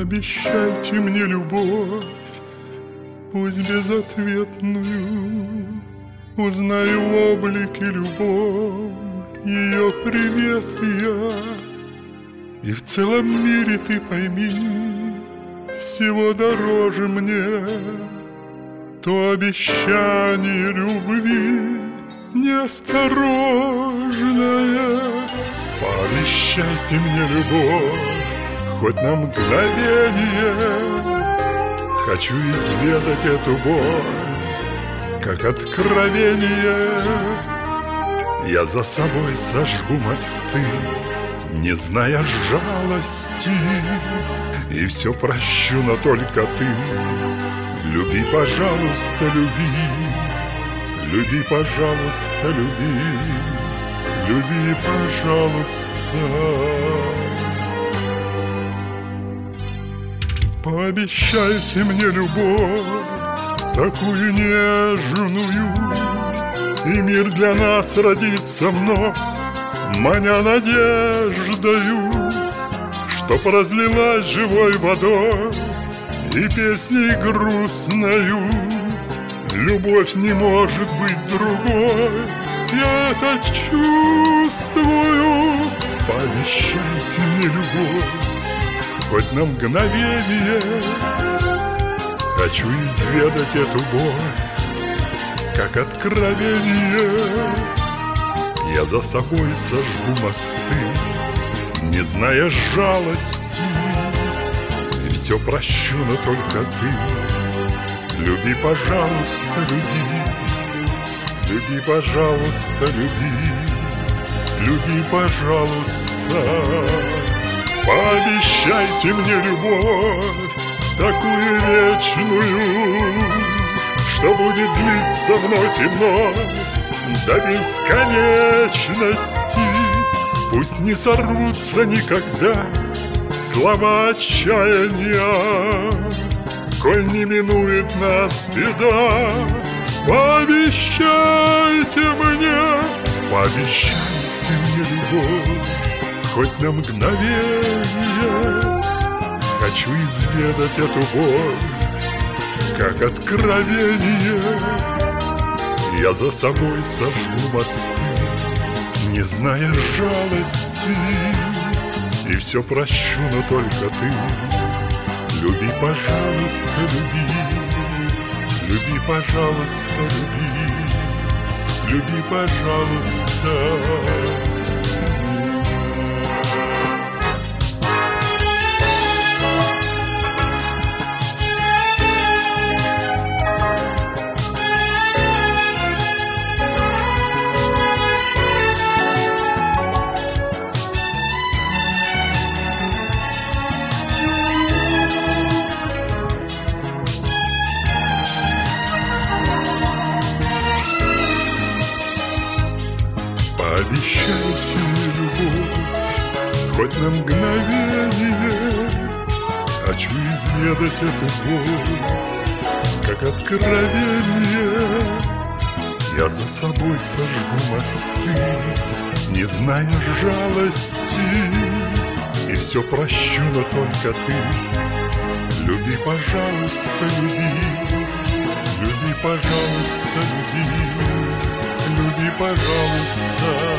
Пообещайте мне любовь, пусть безответную. Узнаю в облике любовь, ее приметы я. И в целом мире ты пойми, всего дороже мне то обещание любви неосторожное. Пообещайте мне любовь, хоть на мгновение. Хочу изведать эту боль, как откровение. Я за собой сожгу мосты, не зная жалости, и все прощу, но только ты. Люби, пожалуйста, люби. Люби, пожалуйста, люби. Люби, пожалуйста. Пообещайте мне любовь, такую нежную, и мир для нас родится вновь, маня надеждою, чтоб разлилась живой водой и песней грустною. Любовь не может быть другой, я это чувствую. Пообещайте мне любовь, хоть на мгновение. Хочу изведать эту боль, как откровение. Я за собой сожгу мосты, не зная жалости, и все прощу, но только ты. Люби, пожалуйста, люби. Люби, пожалуйста, люби. Люби, пожалуйста. Пообещайте мне любовь, такую вечную, что будет длиться вновь и вновь до бесконечности. Пусть не сорвутся никогда слова отчаяния, коль не минует нас беда. Пообещайте мне, пообещайте мне любовь, хоть на мгновение. Хочу изведать эту боль, как откровение. Я за собой сожгу мосты, не зная жалости, и все прощу, но только ты. Люби, пожалуйста, люби. Люби, пожалуйста, люби. Люби, пожалуйста. Пообещайте мне любовь, хоть на мгновение. Хочу изведать эту боль, как откровение. Я за собой сожгу мосты, не зная жалости, и все прощу, но только ты. Люби, пожалуйста, люби. Люби, пожалуйста, люби. Люби, пожалуйста.